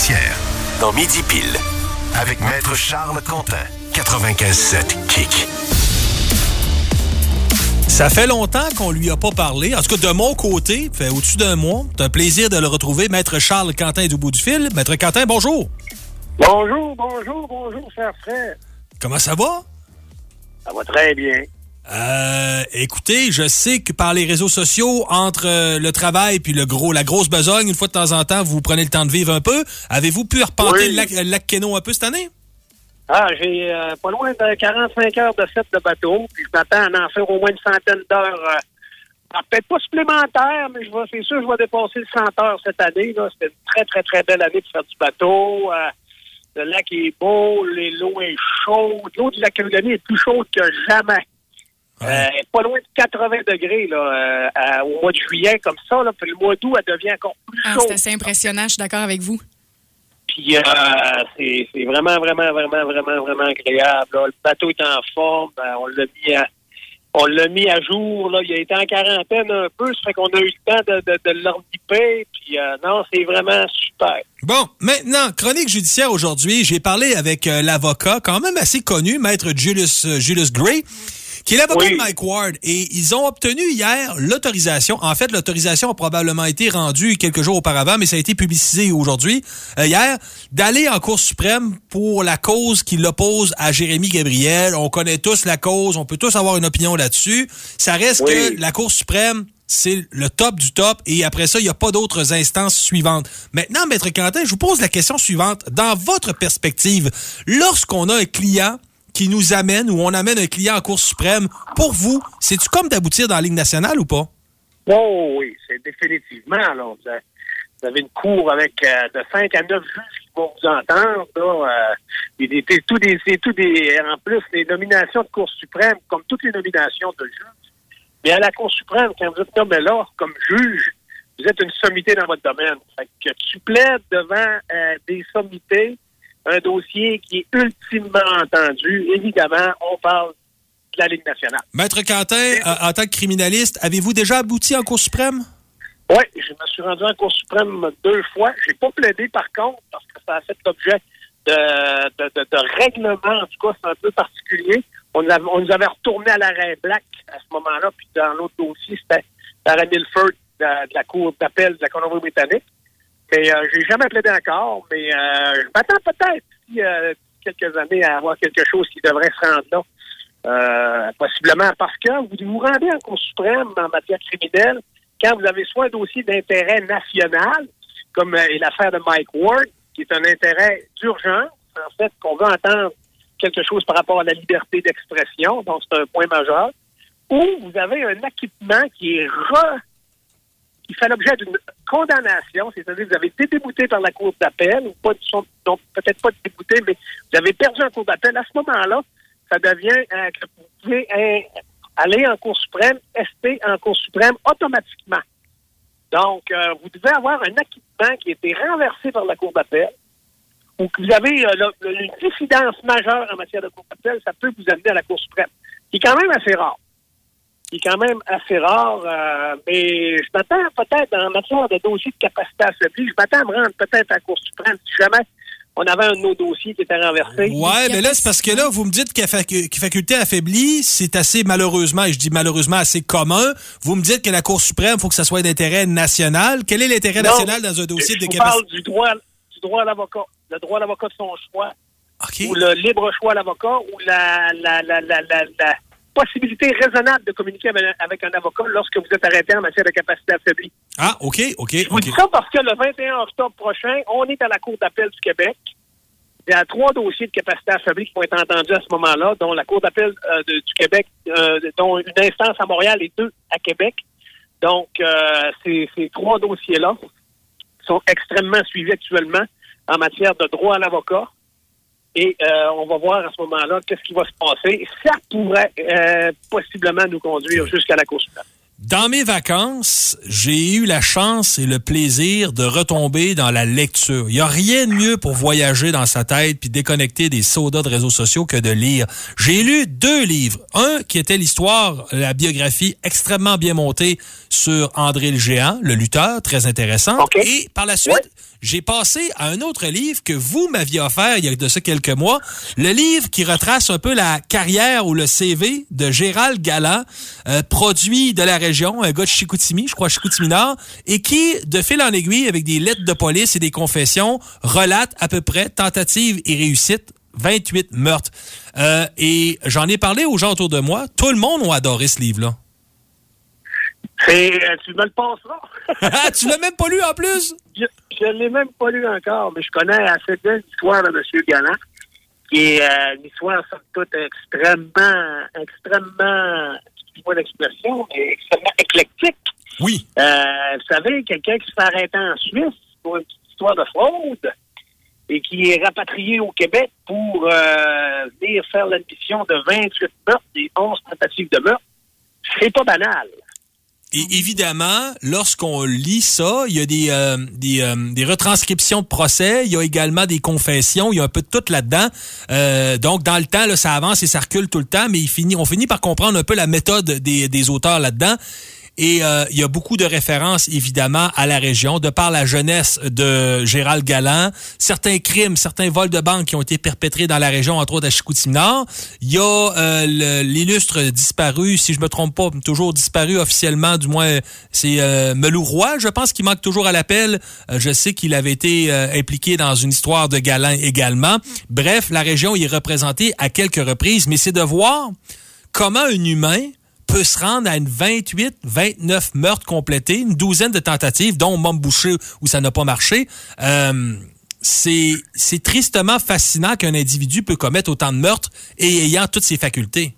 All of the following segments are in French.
judiciaire. Dans Midi Pile, avec Maître Charles Quentin, 95.7 Kick. Ça fait longtemps qu'on lui a pas parlé. En tout cas, de mon côté, fait au-dessus d'un mois. C'est un plaisir de le retrouver, Maître Charles Quentin du bout du fil. Maître Quentin, bonjour. Bonjour, cher frère. Comment ça va? Ça va très bien. Écoutez, je sais que par les réseaux sociaux, entre le travail puis la grosse besogne, une fois de temps en temps, vous prenez le temps de vivre un peu. Avez-vous pu repenter le lac Quénon un peu cette année? J'ai pas loin de 45 heures de set de bateau, puis je m'attends à en faire au moins une centaine d'heures. Peut-être pas supplémentaires, mais c'est sûr que je vais dépasser le 100 heures cette année. Là. C'était une très, très, très belle année pour faire du bateau. Le lac est beau, l'eau est chaude. L'eau du lac Calédonie est plus chaude que jamais. Pas loin de 80 degrés là, au mois de juillet, comme ça. Là, puis le mois d'août, elle devient encore plus chaude. C'est assez impressionnant, je suis d'accord avec vous. Puis c'est vraiment agréable. Là. Le bateau est en forme. On l'a mis à jour. Là. Il a été en quarantaine un peu. Ça fait qu'on a eu le temps de l'endiper. Puis non, c'est vraiment super. Bon, maintenant, chronique judiciaire aujourd'hui. J'ai parlé avec l'avocat, quand même assez connu, Maître Julius Gray, qui est l'avocat de Mike Ward. Et ils ont obtenu hier l'autorisation. En fait, l'autorisation a probablement été rendue quelques jours auparavant, mais ça a été publicisé aujourd'hui, hier, d'aller en Cour suprême pour la cause qui l'oppose à Jérémy Gabriel. On connaît tous la cause, on peut tous avoir une opinion là-dessus. Ça reste que la Cour suprême, c'est le top du top, et après ça, il n'y a pas d'autres instances suivantes. Maintenant, Maître Quentin, je vous pose la question suivante. Dans votre perspective, lorsqu'on a un client qui nous amène, ou on amène un client en Cour suprême, pour vous, c'est-tu comme d'aboutir dans la Ligue nationale ou pas? Oh oui, c'est définitivement. Alors, vous avez une cour avec de 5 à 9 juges qui vont vous entendre. Là, c'est tout des, en plus, les nominations de Cour suprême, comme toutes les nominations de juges, mais à la Cour suprême, quand vous êtes nommé là comme juge, vous êtes une sommité dans votre domaine. Fait que tu plaides devant des sommités, un dossier qui est ultimement entendu. Évidemment, on parle de la Ligue nationale. Maître Quentin, en tant que criminaliste, avez-vous déjà abouti en Cour suprême? Oui, je me suis rendu en Cour suprême 2 fois. Je n'ai pas plaidé, par contre, parce que ça a fait l'objet de règlements. En tout cas, c'est un peu particulier. On nous avait retourné à l'arrêt Black à ce moment-là, puis dans l'autre dossier, c'était l'arrêt Milford de la Cour d'appel de la Colombie-Britannique. Mais j'ai jamais plaidé encore, mais je m'attends peut-être d'ici quelques années à avoir quelque chose qui devrait se rendre là. Possiblement parce que vous vous rendez en Cour suprême en matière criminelle quand vous avez soit un dossier d'intérêt national, comme est l'affaire de Mike Ward, qui est un intérêt d'urgence, en fait, qu'on veut entendre quelque chose par rapport à la liberté d'expression, donc c'est un point majeur, ou vous avez un acquittement qui fait l'objet d'une condamnation, c'est-à-dire que vous avez été débouté par la Cour d'appel, ou pas, donc peut-être pas débouté, mais vous avez perdu en Cour d'appel. À ce moment-là, ça devient que vous pouvez aller en Cour suprême, rester en Cour suprême automatiquement. Donc, vous devez avoir un acquittement qui a été renversé par la Cour d'appel, ou que vous avez une diffidence majeure en matière de Cour d'appel, ça peut vous amener à la Cour suprême, qui est quand même assez rare. Mais je m'attends peut-être, en matière de dossier de capacité affaiblie, je m'attends à me rendre peut-être à la Cour suprême si jamais on avait un de nos dossiers qui était renversé. Ouais, mais là, c'est parce que là, vous me dites que faculté affaiblie, c'est assez malheureusement, et je dis malheureusement assez commun. Vous me dites que la Cour suprême, il faut que ça soit d'intérêt national. Quel est l'intérêt national dans un dossier de capacité? Je parle du droit à l'avocat. Le droit à l'avocat de son choix. Okay. Ou le libre choix à l'avocat, ou la possibilité raisonnable de communiquer avec un avocat lorsque vous êtes arrêté en matière de capacité affaiblie. Ah, OK. Je vous dis ça parce que le 21 octobre prochain, on est à la Cour d'appel du Québec. Il y a 3 dossiers de capacité affaiblie qui vont être entendus à ce moment-là, dont la Cour d'appel du Québec, dont une instance à Montréal et 2 à Québec. Donc, ces 3 dossiers-là sont extrêmement suivis actuellement en matière de droit à l'avocat. Et on va voir à ce moment-là qu'est-ce qui va se passer. Ça pourrait possiblement nous conduire jusqu'à la Cour suprême. Dans mes vacances, j'ai eu la chance et le plaisir de retomber dans la lecture. Il n'y a rien de mieux pour voyager dans sa tête puis déconnecter des sodas de réseaux sociaux que de lire. J'ai lu 2 livres. Un qui était l'histoire, la biographie extrêmement bien montée sur André le Géant, le lutteur, très intéressant. Okay. Et par la suite, j'ai passé à un autre livre que vous m'aviez offert il y a de ça quelques mois, le livre qui retrace un peu la carrière ou le CV de Gérald Galland, produit de la région, un gars de Chicoutimi, je crois Chicoutimi-Nord, et qui, de fil en aiguille, avec des lettres de police et des confessions, relate à peu près tentatives et réussites 28 meurtres. Et j'en ai parlé aux gens autour de moi. Tout le monde a adoré ce livre-là. Tu me le passeras. Tu l'as même pas lu en plus? Je l'ai même pas lu encore, mais je connais assez bien l'histoire de M. Galland, qui est une histoire, somme toute, extrêmement, excusez-moi l'expression, extrêmement éclectique. Oui. Vous savez, quelqu'un qui se fait arrêter en Suisse pour une petite histoire de fraude et qui est rapatrié au Québec pour venir faire l'admission de 28 meurtres et 11 tentatives de meurtre, c'est pas banal. Et évidemment, lorsqu'on lit ça, il y a des retranscriptions de procès, il y a également des confessions, il y a un peu de tout là-dedans. Donc, dans le temps, là, ça avance et ça recule tout le temps, mais on finit par comprendre un peu la méthode des auteurs là-dedans. Et il y a beaucoup de références, évidemment, à la région, de par la jeunesse de Gérald Galland. Certains crimes, certains vols de banque qui ont été perpétrés dans la région, entre autres à Chicoutimi-Nord. Il y a l'illustre disparu, si je me trompe pas, toujours disparu officiellement, du moins, c'est Melou Roy, je pense, qui manque toujours à l'appel. Je sais qu'il avait été impliqué dans une histoire de Galland également. Bref, la région y est représentée à quelques reprises, mais c'est de voir comment un humain peut se rendre à une 29 meurtres complétés, une douzaine de tentatives, dont Mom Boucher où ça n'a pas marché. C'est tristement fascinant qu'un individu peut commettre autant de meurtres et ayant toutes ses facultés.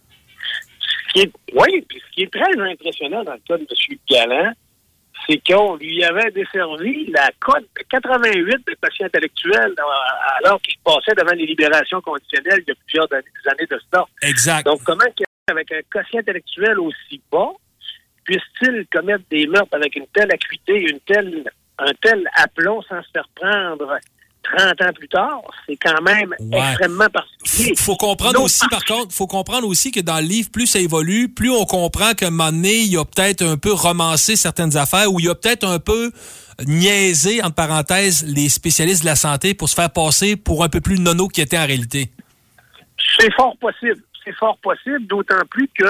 Oui, puis ce qui est très impressionnant dans le cas de M. Galland, c'est qu'on lui avait desservi la cote 88 de quotient intellectuel alors qu'il passait devant les libérations conditionnelles il y a plusieurs années de ça. Exact. Donc, comment avec un quotient intellectuel aussi bas, puisse-t-il commettre des meurtres avec une telle acuité, un tel aplomb sans se faire prendre 30 ans plus tard? C'est quand même extrêmement particulier. Faut comprendre aussi, par contre, que dans le livre, plus ça évolue, plus on comprend qu'à un moment donné, il y a peut-être un peu romancé certaines affaires, ou il y a peut-être un peu niaisé, entre parenthèses, les spécialistes de la santé pour se faire passer pour un peu plus nono qu'il était en réalité. C'est fort possible. C'est fort possible, d'autant plus que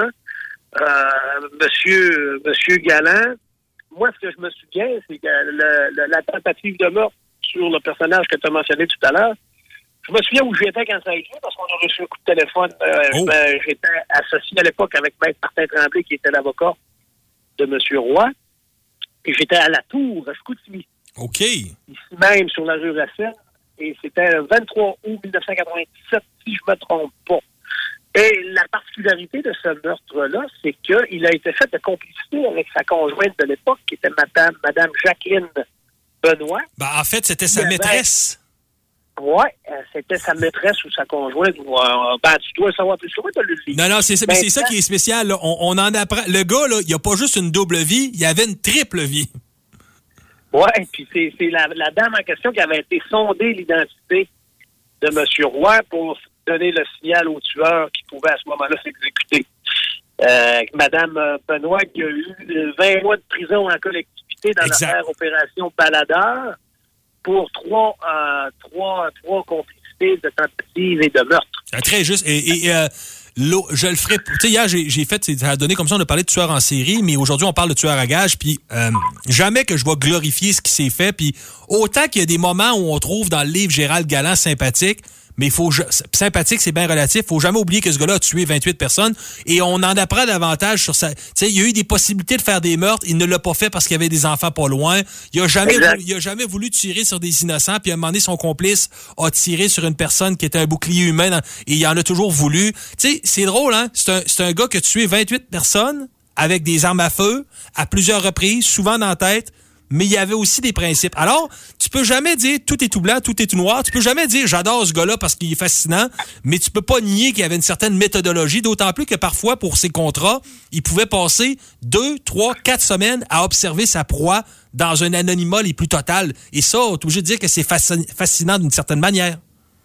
Monsieur Galland, moi, ce que je me souviens, c'est que la tentative de meurtre sur le personnage que tu as mentionné tout à l'heure, je me souviens où j'étais quand ça a été, parce qu'on a reçu un coup de téléphone. J'étais associé à l'époque avec Maître Martin Tremblay, qui était l'avocat de M. Roy, et j'étais à la Tour, à Chicoutimi. OK. Ici même, sur la rue Racine, et c'était le 23 août 1997, si je me trompe pas. Et la particularité de ce meurtre-là, c'est qu'il a été fait de complicité avec sa conjointe de l'époque, qui était Madame Jacqueline Benoît. En fait, c'était sa maîtresse. Oui, c'était sa maîtresse ou sa conjointe. Tu dois savoir plus sur le livre. Non, c'est ça qui est spécial. Là. On en apprend. Le gars, là, il n'a pas juste une double vie, il avait une triple vie. Oui, puis c'est la dame en question qui avait été sondée l'identité de M. Roy pour donner le signal au tueur qui pouvait à ce moment-là s'exécuter. Madame Benoît qui a eu 20 mois de prison en collectivité dans l'affaire Opération Baladeur pour trois complicités de tentatives et de meurtre. Très juste. Je le ferai. Tu sais, hier, j'ai fait, ça a donné comme ça, on a parlé de tueurs en série, mais aujourd'hui, on parle de tueurs à gages, puis jamais que je vais glorifier ce qui s'est fait, puis autant qu'il y a des moments où on trouve dans le livre Gérald Galland sympathique, mais sympathique, c'est bien relatif. Faut jamais oublier que ce gars-là a tué 28 personnes et on en apprend davantage sur ça. Tu sais, il y a eu des possibilités de faire des meurtres. Il ne l'a pas fait parce qu'il y avait des enfants pas loin. Il a jamais voulu tirer sur des innocents. Puis à un moment donné, son complice a tiré sur une personne qui était un bouclier humain et il en a toujours voulu. Tu sais, c'est drôle, hein? C'est un gars qui a tué 28 personnes avec des armes à feu à plusieurs reprises, souvent dans la tête. Mais il y avait aussi des principes. Alors, tu peux jamais dire tout est tout blanc, tout est tout noir. Tu peux jamais dire j'adore ce gars-là parce qu'il est fascinant, mais tu peux pas nier qu'il y avait une certaine méthodologie, d'autant plus que parfois, pour ses contrats, il pouvait passer 2, 3, 4 semaines à observer sa proie dans un anonymat les plus total. Et ça, on est obligé de dire que c'est fascinant d'une certaine manière.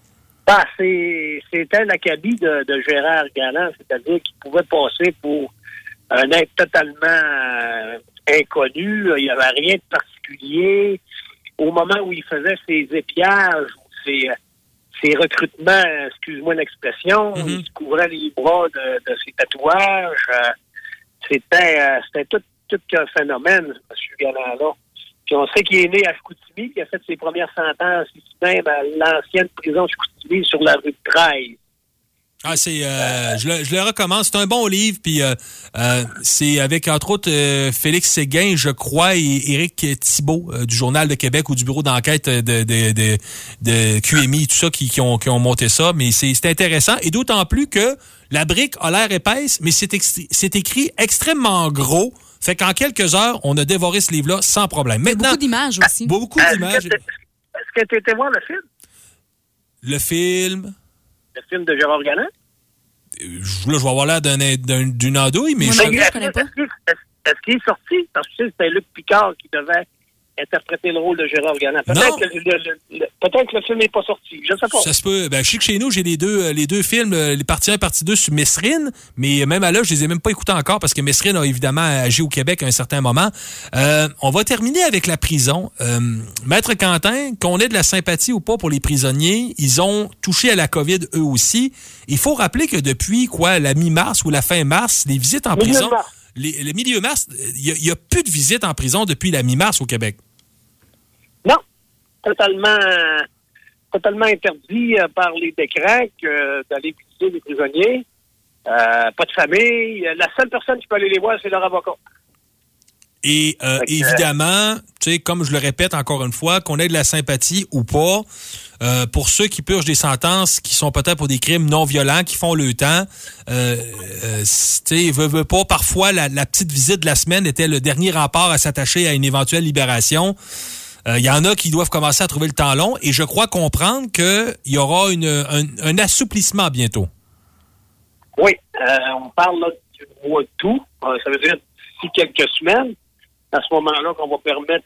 C'était l'acabit de Gérard Galland, c'est-à-dire qu'il pouvait passer pour un être totalement inconnu, il n'y avait rien de particulier. au moment où il faisait ses épiages, ses recrutements, excuse-moi l'expression, il se couvrait les bras de ses tatouages. C'était tout qu'un phénomène, M. Galland-là. Puis on sait qu'il est né à Chicoutimi, qu'il a fait ses premières sentences ici même à l'ancienne prison de Chicoutimi sur la rue de 13. Ah, je le recommande. C'est un bon livre, puis c'est avec, entre autres, Félix Séguin, je crois, et Éric Thibault, du Journal de Québec ou du bureau d'enquête de QMI, tout ça, qui ont monté ça. Mais c'est intéressant, et d'autant plus que la brique a l'air épaisse, mais c'est écrit extrêmement gros. Fait qu'en quelques heures, on a dévoré ce livre-là sans problème. Maintenant, beaucoup d'images aussi. Beaucoup d'images. Est-ce que tu étais voir le film? Le film... Le film de Gérard Galland? Là, je vais avoir l'air d'une andouille, mais je connais pas. Est-ce qu'il est sorti? Parce que c'était Luc Picard qui devait interpréter le rôle de Gérard Galland. Peut-être que le film n'est pas sorti. Je ne sais pas. Ça se peut. Ben, je sais que chez nous, j'ai les deux films, les parties 1 et partie 2 sur Mesrine, mais même à là, je les ai même pas écoutés encore parce que Mesrine a évidemment agi au Québec à un certain moment. On va terminer avec la prison. Maître Quentin, qu'on ait de la sympathie ou pas pour les prisonniers, ils ont touché à la COVID eux aussi. Il faut rappeler que depuis la mi-mars ou la fin mars, les visites en prison... Le milieu mars, il y a plus de visites en prison depuis la mi-mars au Québec. Non, totalement interdit par les décrets d'aller visiter les prisonniers. Pas de famille. La seule personne qui peut aller les voir, c'est leur avocat. Et évidemment, tu sais, comme je le répète encore une fois, qu'on ait de la sympathie ou pas, pour ceux qui purgent des sentences qui sont peut-être pour des crimes non violents, qui font le temps, tu sais, veut pas, parfois la petite visite de la semaine était le dernier rempart à s'attacher à une éventuelle libération. Il y en a qui doivent commencer à trouver le temps long et je crois comprendre qu'il y aura un assouplissement bientôt. Oui, on parle là, du mois d'août, ça veut dire d'ici quelques semaines, à ce moment-là qu'on va permettre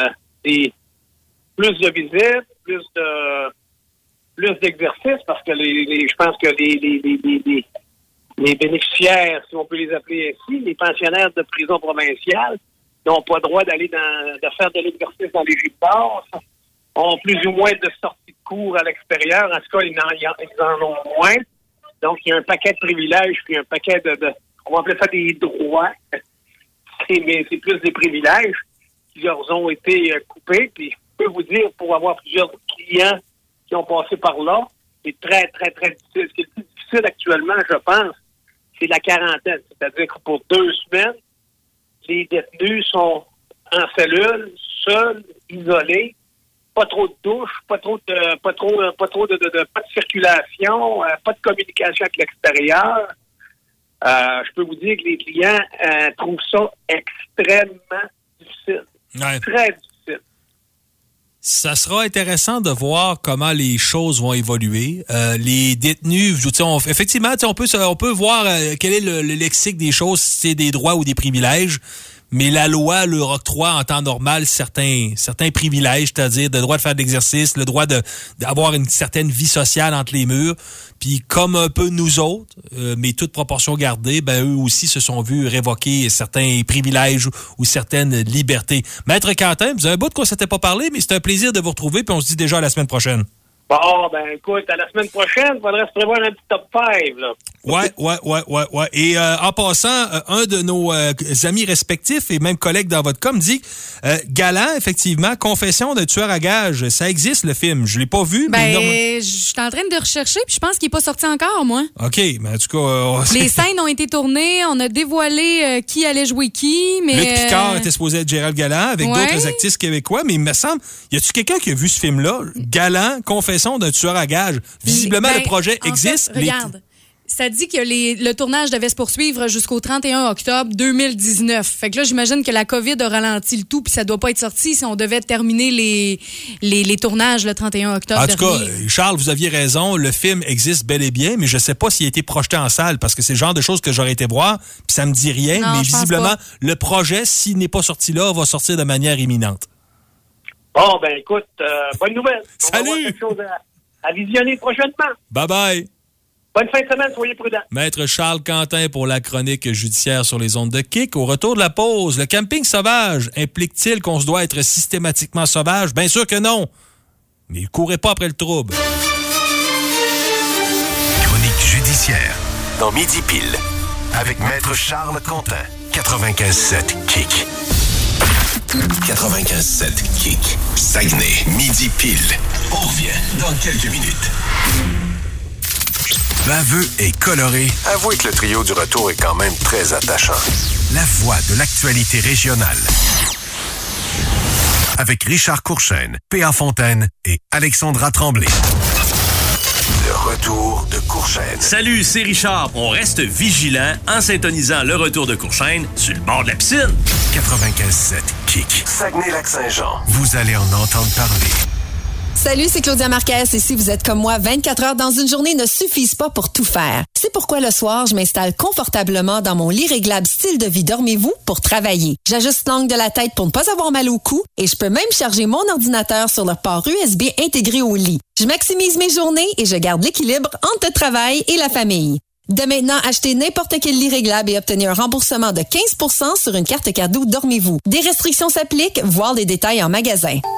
plus de visites, plus d'exercices, parce que je pense que les bénéficiaires, si on peut les appeler ainsi, les pensionnaires de prison provinciale, n'ont pas le droit d'aller de faire de l'exercice dans les gymnases, ont plus ou moins de sorties de cours à l'extérieur. En tout cas, ils en ont moins. Donc, il y a un paquet de privilèges, puis un paquet on va appeler ça des droits, mais c'est plus des privilèges qui leur ont été coupés. Puis, je peux vous dire, pour avoir plusieurs clients qui ont passé par là, c'est très, très, très difficile. Ce qui est le plus difficile actuellement, je pense, c'est la quarantaine. C'est-à-dire que pour 2 semaines, les détenus sont en cellule, seuls, isolés, pas trop de douches, pas de circulation, pas de communication avec l'extérieur. Je peux vous dire que les clients trouvent ça extrêmement difficile. Ouais. Très difficile. Ça sera intéressant de voir comment les choses vont évoluer. Les détenus, effectivement, on peut voir quel est le lexique des choses, si c'est des droits ou des privilèges. Mais la loi leur octroie en temps normal certains privilèges, c'est-à-dire le droit de faire de l'exercice, le droit d'avoir une certaine vie sociale entre les murs. Puis comme un peu nous autres, mais toute proportion gardée, eux aussi se sont vus révoquer certains privilèges ou certaines libertés. Maître Quentin, vous avez un bout de quoi s'était pas parlé, mais c'est un plaisir de vous retrouver, puis on se dit déjà à la semaine prochaine. Bon, écoute, à la semaine prochaine, il faudrait se prévoir un petit top 5, là. Ouais. Et en passant, un de nos amis respectifs et même collègues dans votre com dit Galland, effectivement, Confession d'un tueur à gages, ça existe le film. Je l'ai pas vu. Je suis en train de rechercher, puis je pense qu'il n'est pas sorti encore, moi. OK, mais en tout cas... Les scènes ont été tournées, on a dévoilé qui allait jouer qui, mais... Luc Picard était supposé être Gérald Galland avec d'autres artistes québécois, mais il me semble, y a-tu quelqu'un qui a vu ce film-là? Galland, Confession d'un tueur à gages. Visiblement, le projet existe. Regarde. Ça dit que le tournage devait se poursuivre jusqu'au 31 octobre 2019. Fait que là, j'imagine que la COVID a ralenti le tout, puis ça doit pas être sorti si on devait terminer les tournages le 31 octobre. En tout cas, Charles, vous aviez raison, le film existe bel et bien, mais je sais pas s'il a été projeté en salle, parce que c'est le genre de choses que j'aurais été voir, puis ça me dit rien, mais visiblement, le projet, s'il n'est pas sorti là, va sortir de manière imminente. Bon, écoute, bonne nouvelle. Salut! On va avoir quelque chose à visionner prochainement. Bye-bye. Bonne fin de semaine, soyez prudents. Maître Charles Quentin pour la chronique judiciaire sur les ondes de Kick. Au retour de la pause, le camping sauvage implique-t-il qu'on se doit être systématiquement sauvage? Bien sûr que non. Mais courez pas après le trouble. Chronique judiciaire dans Midi Pile avec Maître Charles Quentin. 95.7 Kick. 95.7 Kick. Saguenay, Midi Pile. On revient dans quelques minutes. Baveux et coloré, avouez que le trio du retour est quand même très attachant. La voix de l'actualité régionale. Avec Richard Courchaine, P.A. Fontaine et Alexandra Tremblay. Le retour de Courchaine. Salut, c'est Richard. On reste vigilant en syntonisant le retour de Courchaine sur le bord de la piscine. 95.7 Kick. Saguenay-Lac-Saint-Jean. Vous allez en entendre parler. Salut, c'est Claudia Marquez et si vous êtes comme moi, 24 heures dans une journée ne suffisent pas pour tout faire. C'est pourquoi le soir, je m'installe confortablement dans mon lit réglable style de vie Dormez-vous pour travailler. J'ajuste l'angle de la tête pour ne pas avoir mal au cou et je peux même charger mon ordinateur sur le port USB intégré au lit. Je maximise mes journées et je garde l'équilibre entre le travail et la famille. Dès maintenant, achetez n'importe quel lit réglable et obtenez un remboursement de 15% sur une carte cadeau Dormez-vous. Des restrictions s'appliquent, voir les détails en magasin.